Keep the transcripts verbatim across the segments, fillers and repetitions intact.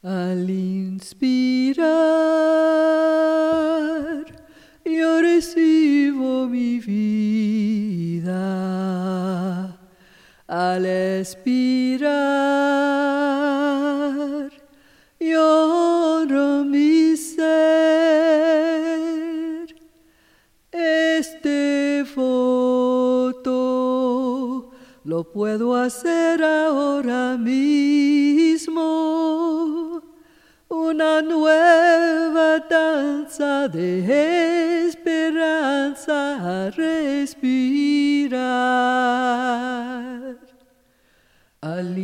Al inspirar, yo recibo mi vida. Al expirar, yo honro mi ser. Este voto lo puedo hacer ahora mismo. Una nueva danza de esperanza a respirar. Al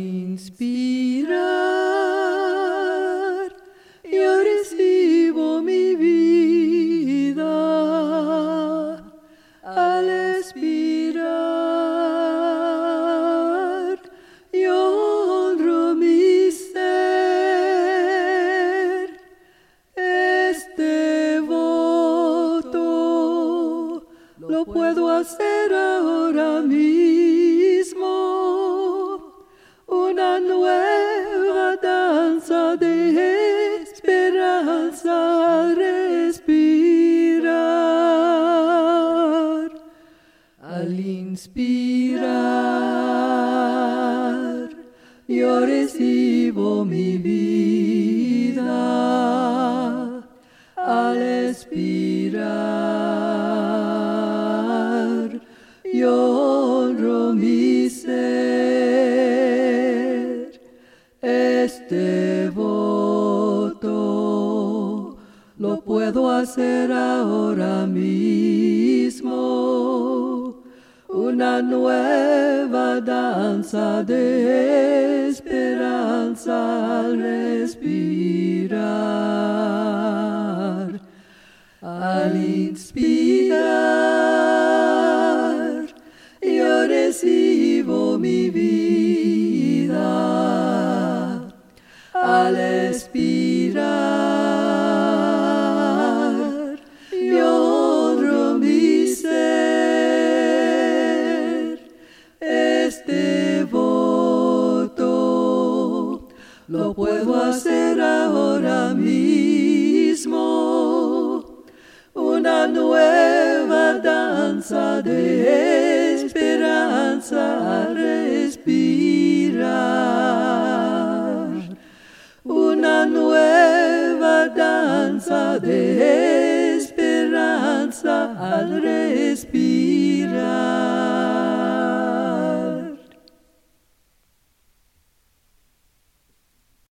inspirar, yo recibo mi vida. Al expirar, yo honro mi ser. Este voto lo puedo hacer ahora mismo. Una nueva danza de esperanza al respirar. Al inspirar, yo recibo mi vida. Al expirar, yo honro mi ser. Este voto lo puedo hacer ahora mismo. Una nueva danza de esperanza al respirar. Al inspirar, yo recibo mi vida. Al expirar, yo honro mi ser. Este voto lo puedo hacer ahora mismo. Una nueva danza de esperanza al respirar. Una nueva danza de esperanza. esperanza al respirar.